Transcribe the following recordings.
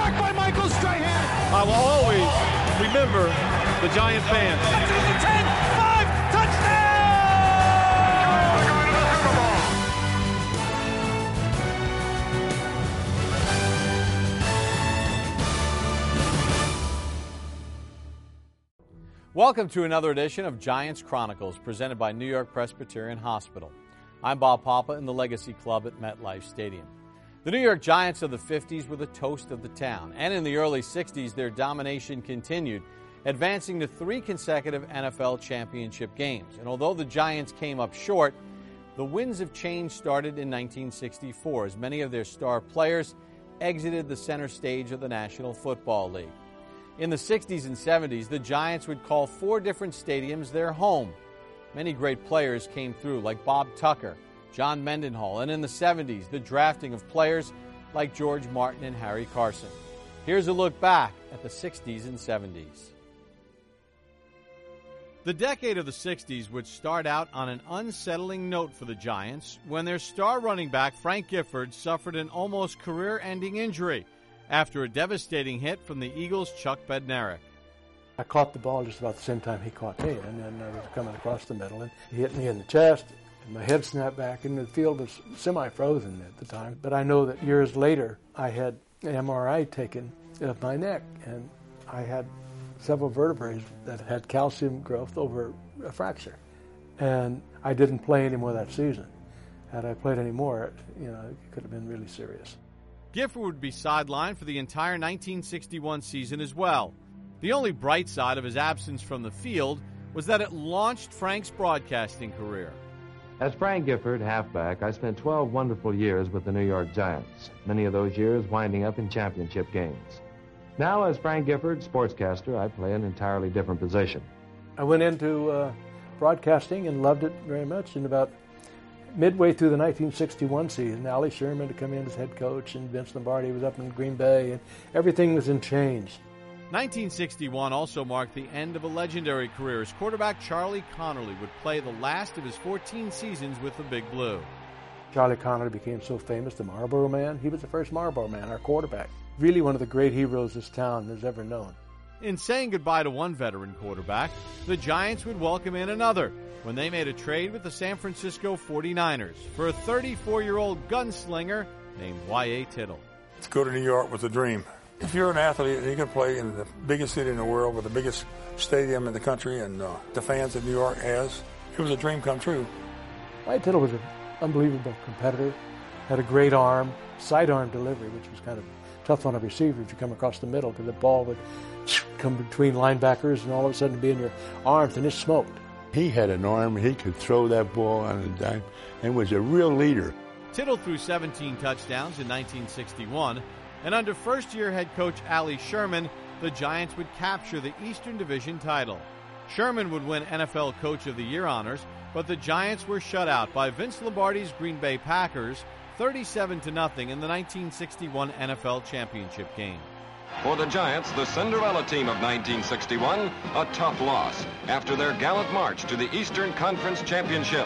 sack by Michael Strahan. I will always remember the Giant fans. That's to the 10, 5, touchdown! We're going to the Super Bowl. Welcome to another edition of Giants Chronicles, presented by New York Presbyterian Hospital. I'm Bob Papa in the Legacy Club at MetLife Stadium. The New York Giants of the 50s were the toast of the town, and in the early 60s, their domination continued, advancing to 3 consecutive NFL championship games. And although the Giants came up short, the winds of change started in 1964 as many of their star players exited the center stage of the National Football League. In the 60s and 70s, the Giants would call 4 different stadiums their home. Many great players came through, like Bob Tucker, John Mendenhall, and in the 70s, the drafting of players like George Martin and Harry Carson. Here's a look back at the 60s and 70s. The decade of the 60s would start out on an unsettling note for the Giants when their star running back, Frank Gifford, suffered an almost career-ending injury after a devastating hit from the Eagles' Chuck Bednarik. I caught the ball just about the same time he caught me, and then I was coming across the middle, and he hit me in the chest, and my head snapped back, and the field was semi-frozen at the time. But I know that years later, I had an MRI taken of my neck, and I had several vertebrae that had calcium growth over a fracture. And I didn't play anymore that season. Had I played any more, it could have been really serious. Gifford would be sidelined for the entire 1961 season as well. The only bright side of his absence from the field was that it launched Frank's broadcasting career. As Frank Gifford, halfback, I spent 12 wonderful years with the New York Giants, many of those years winding up in championship games. Now, as Frank Gifford, sportscaster, I play an entirely different position. I went into broadcasting and loved it very much, and about midway through the 1961 season, Allie Sherman to come in as head coach, and Vince Lombardi was up in Green Bay, and everything was in change. 1961 also marked the end of a legendary career as quarterback Charlie Connerly would play the last of his 14 seasons with the Big Blue. Charlie Connerly became so famous, the Marlboro Man. He was the first Marlboro Man, our quarterback. Really one of the great heroes this town has ever known. In saying goodbye to one veteran quarterback, the Giants would welcome in another when they made a trade with the San Francisco 49ers for a 34-year-old gunslinger named Y.A. Tittle. To go to New York was a dream. If you're an athlete and you can play in the biggest city in the world with the biggest stadium in the country and the fans that New York has, it was a dream come true. Y.A. Tittle was an unbelievable competitor, had a great arm, sidearm delivery, which was kind of tough on a receiver if you come across the middle, because the ball would come between linebackers and all of a sudden be in your arms, and it smoked. He had an arm, he could throw that ball on a dime, and was a real leader. Tittle threw 17 touchdowns in 1961, and under first-year head coach Allie Sherman, the Giants would capture the Eastern Division title. Sherman would win NFL Coach of the Year honors, but the Giants were shut out by Vince Lombardi's Green Bay Packers 37-0 in the 1961 NFL Championship game. For the Giants, the Cinderella team of 1961, a tough loss after their gallant march to the Eastern Conference Championship.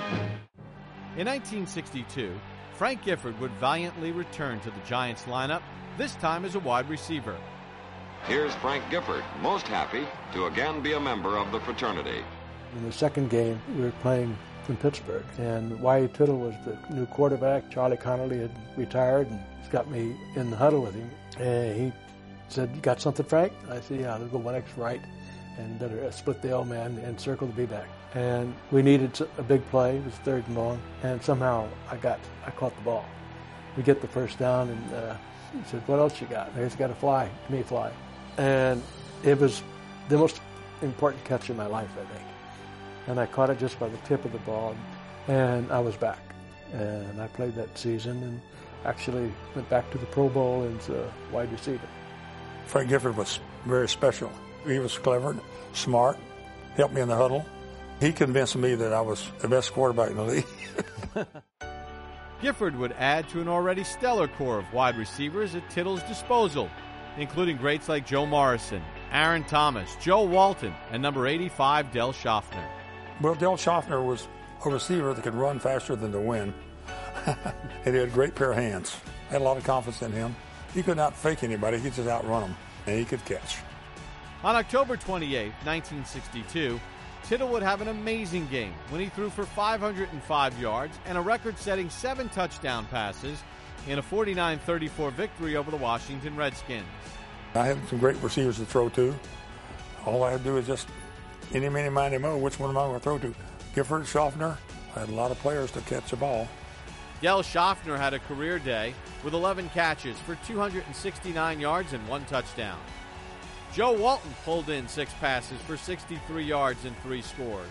In 1962, Frank Gifford would valiantly return to the Giants lineup, this time as a wide receiver. Here's Frank Gifford, most happy to again be a member of the fraternity. In the second game, we were playing in Pittsburgh, and Y.A. Tittle was the new quarterback. Charlie Connerly had retired, and he's got me in the huddle with him. And he said, "You got something, Frank?" I said, "Yeah, let's go 1X right and better split the L man and circle the B-back." And we needed a big play. It was 3rd and long, and somehow I caught the ball. We get the first down, and he said, "What else you got?" I just got a fly. Give me a fly. And it was the most important catch in my life, I think. And I caught it just by the tip of the ball, and I was back. And I played that season and actually went back to the Pro Bowl as a wide receiver. Frank Gifford was very special. He was clever, smart, helped me in the huddle. He convinced me that I was the best quarterback in the league. Gifford would add to an already stellar core of wide receivers at Tittle's disposal, including greats like Joe Morrison, Aaron Thomas, Joe Walton, and number 85, Del Schaffner. Well, Del Schaffner was a receiver that could run faster than the wind. And he had a great pair of hands. I had a lot of confidence in him. He could not fake anybody. He could just outrun them, and he could catch. On October 28, 1962, Tittle would have an amazing game when he threw for 505 yards and a record-setting 7 touchdown passes in a 49-34 victory over the Washington Redskins. I had some great receivers to throw to. All I had to do is just any, mini, miny, mo, which one am I going to throw to? Gifford, Schaffner. I had a lot of players to catch the ball. Del Schaffner had a career day with 11 catches for 269 yards and 1 touchdown. Joe Walton pulled in 6 passes for 63 yards and 3 scores.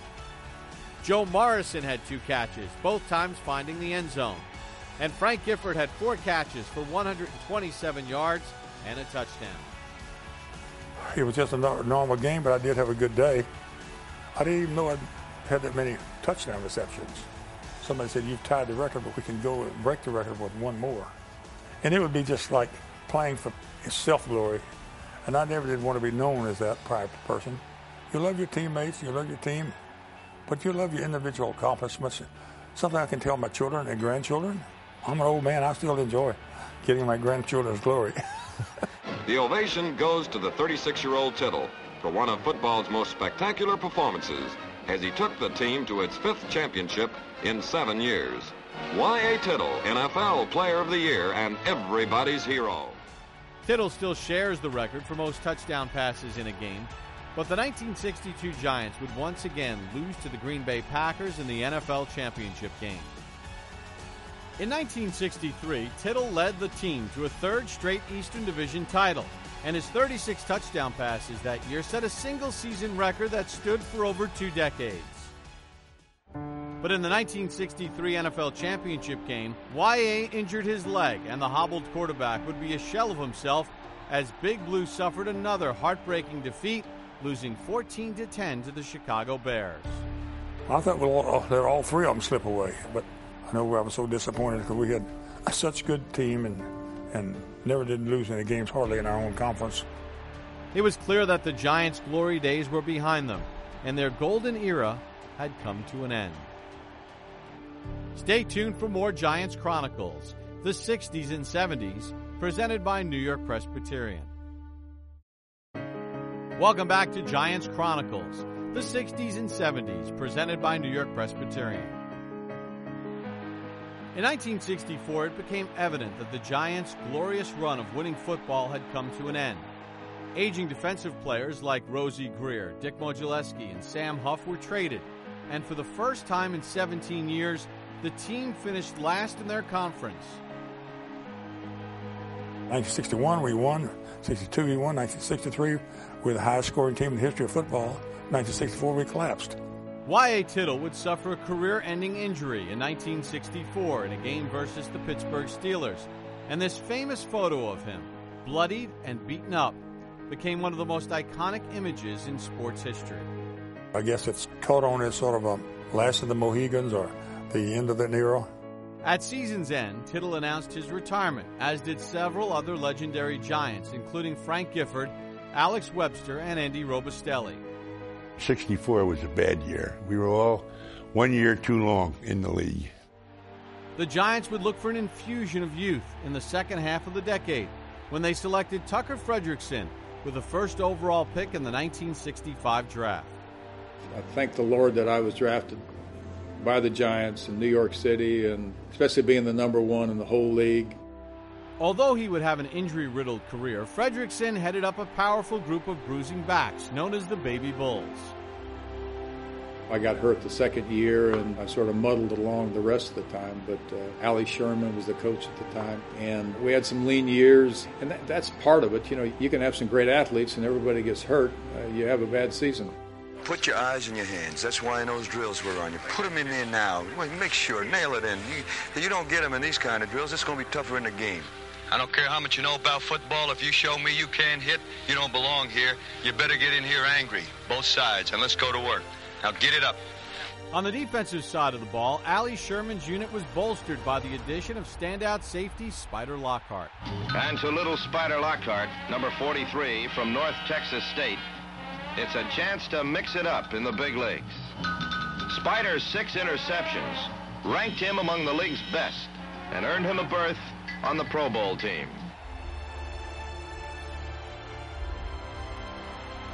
Joe Morrison had 2 catches, both times finding the end zone. And Frank Gifford had 4 catches for 127 yards and a touchdown. It was just a normal game, but I did have a good day. I didn't even know I had that many touchdown receptions. Somebody said, "You've tied the record, but we can go and break the record with 1 more." And it would be just like playing for self-glory. And I never did want to be known as that type of person. You love your teammates, you love your team, but you love your individual accomplishments. Something I can tell my children and grandchildren. I'm an old man, I still enjoy getting my grandchildren's glory. The ovation goes to the 36-year-old Tittle for one of football's most spectacular performances as he took the team to its 5th championship in 7 years. Y.A. Tittle, NFL Player of the Year and everybody's hero. Tittle still shares the record for most touchdown passes in a game, but the 1962 Giants would once again lose to the Green Bay Packers in the NFL championship game. In 1963, Tittle led the team to a 3rd straight Eastern Division title, and his 36 touchdown passes that year set a single-season record that stood for over 2 decades. But in the 1963 NFL championship game, Y.A. injured his leg, and the hobbled quarterback would be a shell of himself as Big Blue suffered another heartbreaking defeat, losing 14-10 to the Chicago Bears. I thought let all 3 of them slip away, but I know I was so disappointed because we had such a good team and never did lose any games hardly in our own conference. It was clear that the Giants' glory days were behind them, and their golden era had come to an end. Stay tuned for more Giants Chronicles, the 60s and 70s, presented by New York Presbyterian. Welcome back to Giants Chronicles, the 60s and 70s, presented by New York Presbyterian. In 1964, it became evident that the Giants' glorious run of winning football had come to an end. Aging defensive players like Rosie Greer, Dick Modzelewski, and Sam Huff were traded, and for the first time in 17 years, the team finished last in their conference. 1961, we won. 62, we won. 1963, we're the highest scoring team in the history of football. 1964, we collapsed. Y.A. Tittle would suffer a career-ending injury in 1964 in a game versus the Pittsburgh Steelers, and this famous photo of him, bloodied and beaten up, became one of the most iconic images in sports history. I guess it's caught on as sort of a last of the Mohegans or the end of that era. At season's end, Tittle announced his retirement, as did several other legendary Giants, including Frank Gifford, Alex Webster, and Andy Robustelli. 64 was a bad year. We were all 1 year too long in the league. The Giants would look for an infusion of youth in the second half of the decade when they selected Tucker Frederickson with the first overall pick in the 1965 draft. I thank the Lord that I was drafted by the Giants in New York City, and especially being the number 1 in the whole league. Although he would have an injury-riddled career, Frederickson headed up a powerful group of bruising backs known as the Baby Bulls. I got hurt the second year, and I sort of muddled along the rest of the time, but Allie Sherman was the coach at the time, and we had some lean years, and that's part of it. You know, you can have some great athletes, and everybody gets hurt. You have a bad season. Put your eyes in your hands. That's why those drills were on you. Put them in there now. Make sure, nail it in. You don't get them in these kind of drills, it's going to be tougher in the game. I don't care how much you know about football. If you show me you can't hit, you don't belong here. You better get in here angry, both sides, and let's go to work. Now get it up. On the defensive side of the ball, Allie Sherman's unit was bolstered by the addition of standout safety Spider Lockhart. And to little Spider Lockhart, number 43 from North Texas State, it's a chance to mix it up in the big leagues. Spider's 6 interceptions ranked him among the league's best and earned him a berth on the Pro Bowl team.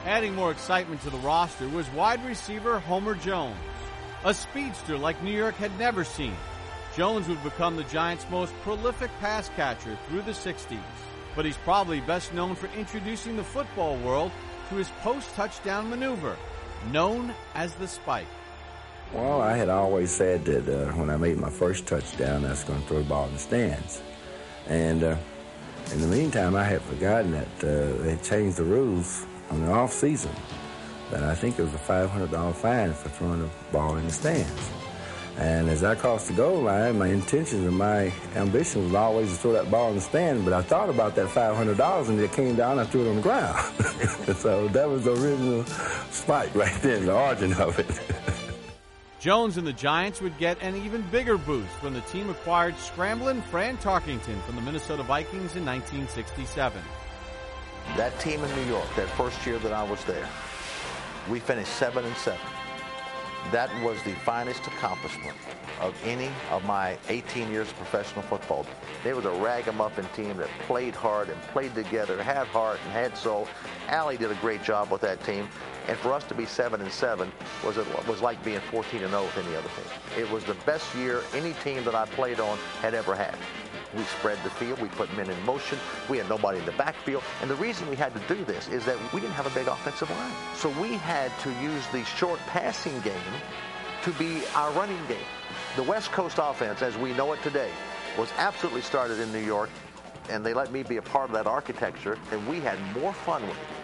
Adding more excitement to the roster was wide receiver Homer Jones, a speedster like New York had never seen. Jones would become the Giants' most prolific pass catcher through the 60s, but he's probably best known for introducing the football world to his post-touchdown maneuver, known as the spike. Well, I had always said that when I made my first touchdown, I was going to throw the ball in the stands. And in the meantime, I had forgotten that they had changed the rules on the off season. That I think it was a $500 fine for throwing the ball in the stands. And as I crossed the goal line, my intentions and my ambition was always to throw that ball in the stand, but I thought about that $500 and it came down, I threw it on the ground. So that was the original spike right there, the origin of it. Jones and the Giants would get an even bigger boost when the team acquired scrambling Fran Tarkington from the Minnesota Vikings in 1967. That team in New York, that first year that I was there, we finished 7-7. That was the finest accomplishment of any of my 18 years of professional football. They was a ragamuffin team that played hard and played together, had heart and had soul. Allie did a great job with that team. And for us to be 7-7 was like being 14-0 with any other team. It was the best year any team that I played on had ever had. We spread the field, we put men in motion, we had nobody in the backfield. And the reason we had to do this is that we didn't have a big offensive line. So we had to use the short passing game to be our running game. The West Coast offense, as we know it today, was absolutely started in New York, and they let me be a part of that architecture, and we had more fun with it.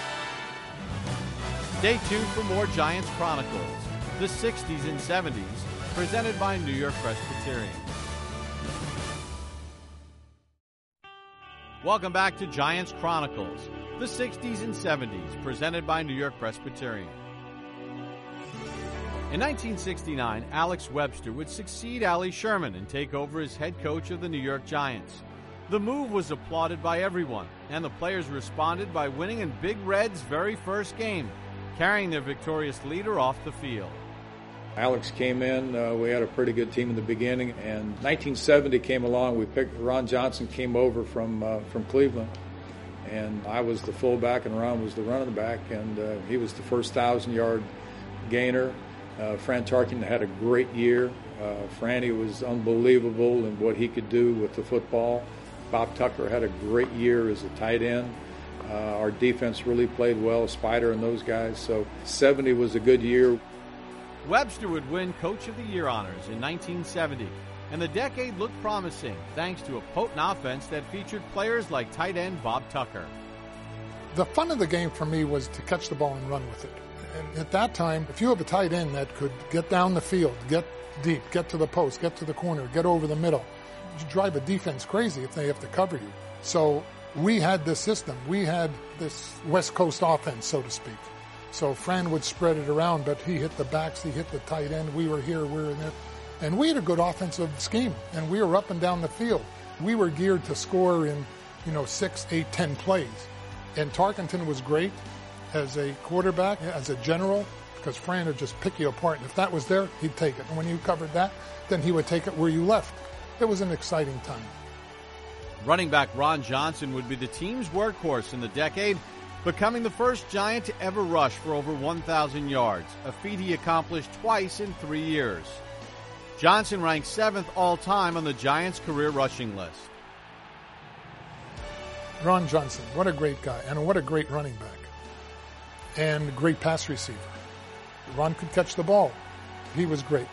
Stay tuned for more Giants Chronicles, the 60s and 70s, presented by New York Presbyterian. Welcome back to Giants Chronicles, the 60s and 70s, presented by New York Presbyterian. In 1969, Alex Webster would succeed Allie Sherman and take over as head coach of the New York Giants. The move was applauded by everyone, and the players responded by winning in Big Red's very first game, carrying their victorious leader off the field. Alex came in, we had a pretty good team in the beginning, and 1970 came along. We picked Ron Johnson, came over from Cleveland, and I was the fullback and Ron was the running back, and he was the first 1,000-yard gainer. Fran Tarkington had a great year. Franny was unbelievable in what he could do with the football. Bob Tucker had a great year as a tight end. Our defense really played well, Spider and those guys. So 70 was a good year. Webster would win Coach of the Year honors in 1970, and the decade looked promising thanks to a potent offense that featured players like tight end Bob Tucker. The fun of the game for me was to catch the ball and run with it. And at that time, if you have a tight end that could get down the field, get deep, get to the post, get to the corner, get over the middle, you drive a defense crazy if they have to cover you. So we had this system. We had this West Coast offense, so to speak. So Fran would spread it around, but he hit the backs, he hit the tight end. We were here, we were there. And we had a good offensive scheme, and we were up and down the field. We were geared to score in, 6, 8, 10 plays. And Tarkington was great as a quarterback, as a general, because Fran would just pick you apart. And if that was there, he'd take it. And when you covered that, then he would take it where you left. It was an exciting time. Running back Ron Johnson would be the team's workhorse in the decade, becoming the first Giant to ever rush for over 1,000 yards, a feat he accomplished twice in 3 years. Johnson ranked 7th all-time on the Giants' career rushing list. Ron Johnson, what a great guy, and what a great running back, and great pass receiver. Ron could catch the ball. He was great.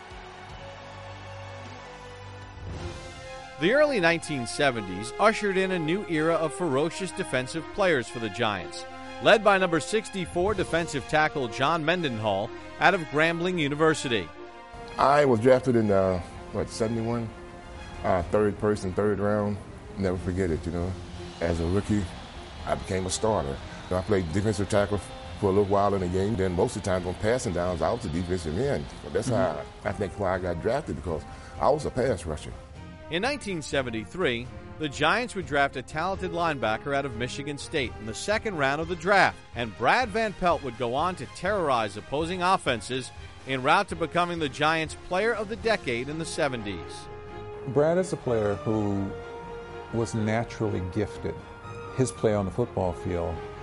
The early 1970s ushered in a new era of ferocious defensive players for the Giants, led by number 64 defensive tackle John Mendenhall out of Grambling University. I was drafted in, 71? Third round. Never forget it, As a rookie, I became a starter. I played defensive tackle for a little while in the game. Then most of the time on passing downs, I was a defensive end. But that's how I think why I got drafted, because I was a pass rusher. In 1973, the Giants would draft a talented linebacker out of Michigan State in the second round of the draft, and Brad Van Pelt would go on to terrorize opposing offenses en route to becoming the Giants' player of the decade in the 70s. Brad is a player who was naturally gifted. His play on the football field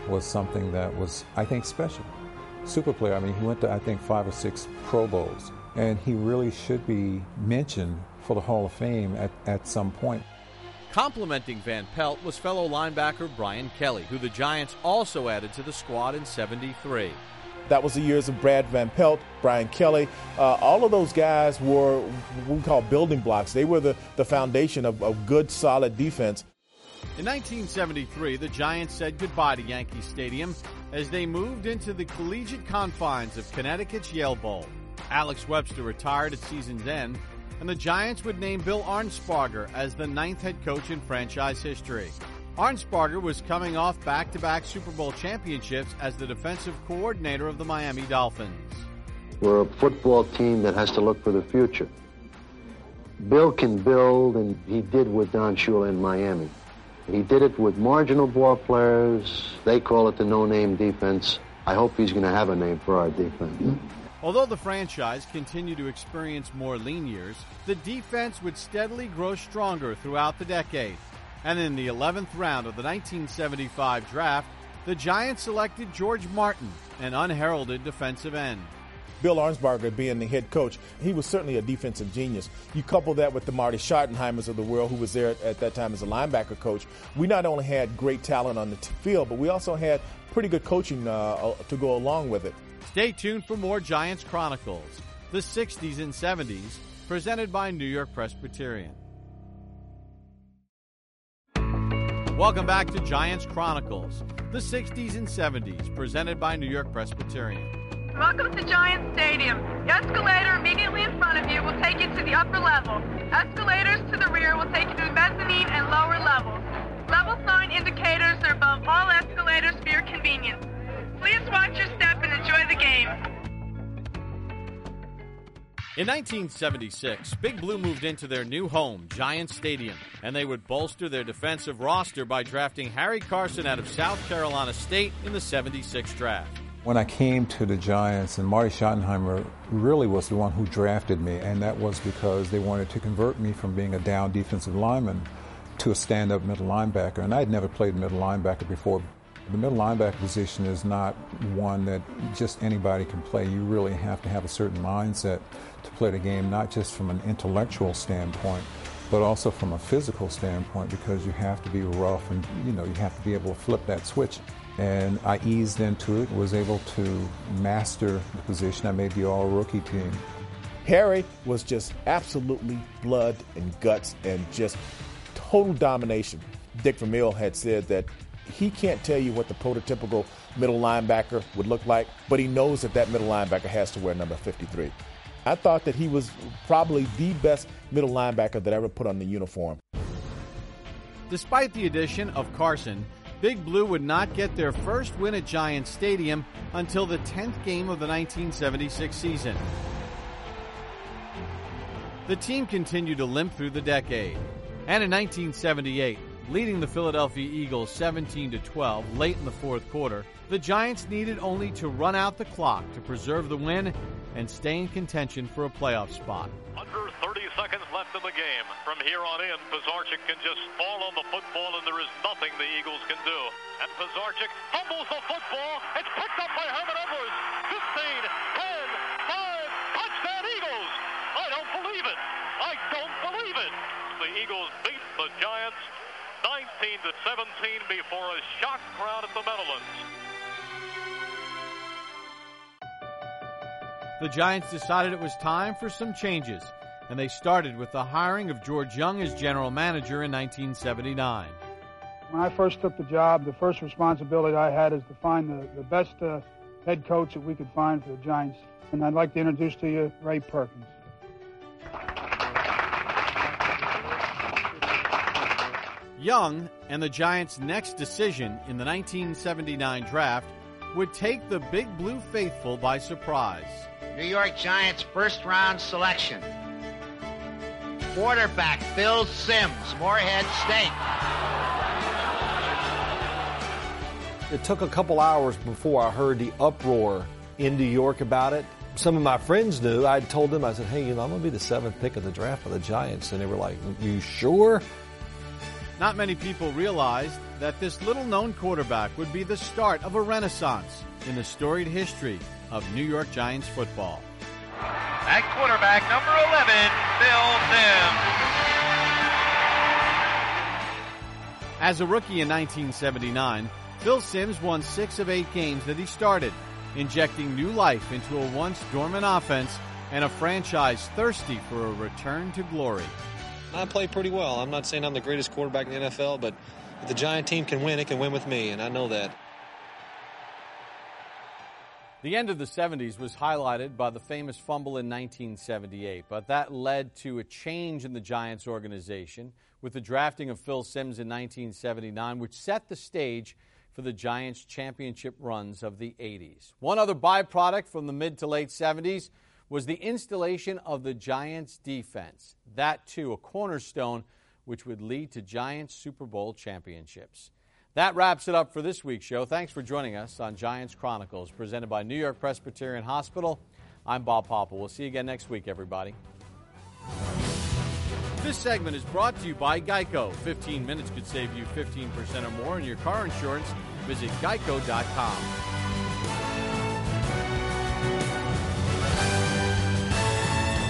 was something that was, I think, special. Super player. I mean, he went to, I think, 5 or 6 Pro Bowls, and he really should be mentioned for the Hall of Fame at some point. Complimenting Van Pelt was fellow linebacker Brian Kelly, who the Giants also added to the squad in '73. That was the years of Brad Van Pelt, Brian Kelly. All of those guys were what we call building blocks. They were the foundation of good, solid defense. In 1973, the Giants said goodbye to Yankee Stadium as they moved into the collegiate confines of Connecticut's Yale Bowl. Alex Webster retired at season's end, and the Giants would name Bill Arnsparger as the 9th head coach in franchise history. Arnsparger was coming off back-to-back Super Bowl championships as the defensive coordinator of the Miami Dolphins. We're a football team that has to look for the future. Bill can build, and he did with Don Shula in Miami. He did it with marginal ball players. They call it the no-name defense. I hope he's going to have a name for our defense. Although the franchise continued to experience more lean years, the defense would steadily grow stronger throughout the decade. And in the 11th round of the 1975 draft, the Giants selected George Martin, an unheralded defensive end. Bill Arnsparger being the head coach, he was certainly a defensive genius. You couple that with the Marty Schottenheimers of the world, who was there at that time as a linebacker coach. We not only had great talent on the field, but we also had pretty good coaching to go along with it. Stay tuned for more Giants Chronicles, the 60s and 70s, presented by New York Presbyterian. Welcome back to Giants Chronicles, the 60s and 70s, presented by New York Presbyterian. Welcome to Giant Stadium. The escalator immediately in front of you will take you to the upper level. Escalators to the rear will take you to the mezzanine and lower levels. Level sign indicators are above all escalators for your convenience. Please watch your step and enjoy the game. In 1976, Big Blue moved into their new home, Giant Stadium, and they would bolster their defensive roster by drafting Harry Carson out of South Carolina State in the '76 draft. When I came to the Giants, and Marty Schottenheimer really was the one who drafted me, and that was because they wanted to convert me from being a down defensive lineman to a stand-up middle linebacker, and I had never played middle linebacker before. The middle linebacker position is not one that just anybody can play. You really have to have a certain mindset to play the game, not just from an intellectual standpoint, but also from a physical standpoint, because you have to be rough and, you have to be able to flip that switch. And I eased into it, was able to master the position. I made the all-rookie team. Harry was just absolutely blood and guts and just total domination. Dick Vermeil had said that he can't tell you what the prototypical middle linebacker would look like, but he knows that middle linebacker has to wear number 53. I thought that he was probably the best middle linebacker that ever put on the uniform. Despite the addition of Carson, Big Blue would not get their first win at Giant Stadium until the 10th game of the 1976 season. The team continued to limp through the decade, and in 1978, leading the Philadelphia Eagles 17-12 late in the fourth quarter, the Giants needed only to run out the clock to preserve the win and stay in contention for a playoff spot. Under 30 seconds left in the game. From here on in, Pizarchik can just fall on the football, and there is nothing the Eagles can do. And Pizarchik fumbles the football. It's picked up by Herman Edwards. 15, 10, 5, touchdown Eagles! I don't believe it. I don't believe it. The Eagles beat the Giants 19-17 before a shocked crowd at the Meadowlands. The Giants decided it was time for some changes, and they started with the hiring of George Young as general manager in 1979. When I first took the job, the first responsibility I had is to find the best head coach that we could find for the Giants. And I'd like to introduce to you Ray Perkins. Young and the Giants' next decision in the 1979 draft would take the Big Blue faithful by surprise. New York Giants first-round selection. Quarterback Phil Simms, Morehead State. It took a couple hours before I heard the uproar in New York about it. Some of my friends knew. I told them, I said, hey, I'm going to be the 7th pick of the draft for the Giants. And they were like, you sure? Not many people realized that this little-known quarterback would be the start of a renaissance in the storied history of New York Giants football. At quarterback, number 11, Phil Simms. As a rookie in 1979, Phil Simms won 6 of 8 games that he started, injecting new life into a once dormant offense and a franchise thirsty for a return to glory. I played pretty well. I'm not saying I'm the greatest quarterback in the NFL, but if the Giant team can win, it can win with me, and I know that. The end of the 70s was highlighted by the famous fumble in 1978, but that led to a change in the Giants organization with the drafting of Phil Simms in 1979, which set the stage for the Giants' championship runs of the 80s. One other byproduct from the mid to late 70s was the installation of the Giants' defense. That, too, a cornerstone which would lead to Giants Super Bowl championships. That wraps it up for this week's show. Thanks for joining us on Giants Chronicles, presented by New York Presbyterian Hospital. I'm Bob Papa. We'll see you again next week, everybody. This segment is brought to you by Geico. 15 minutes could save you 15% or more in your car insurance. Visit geico.com.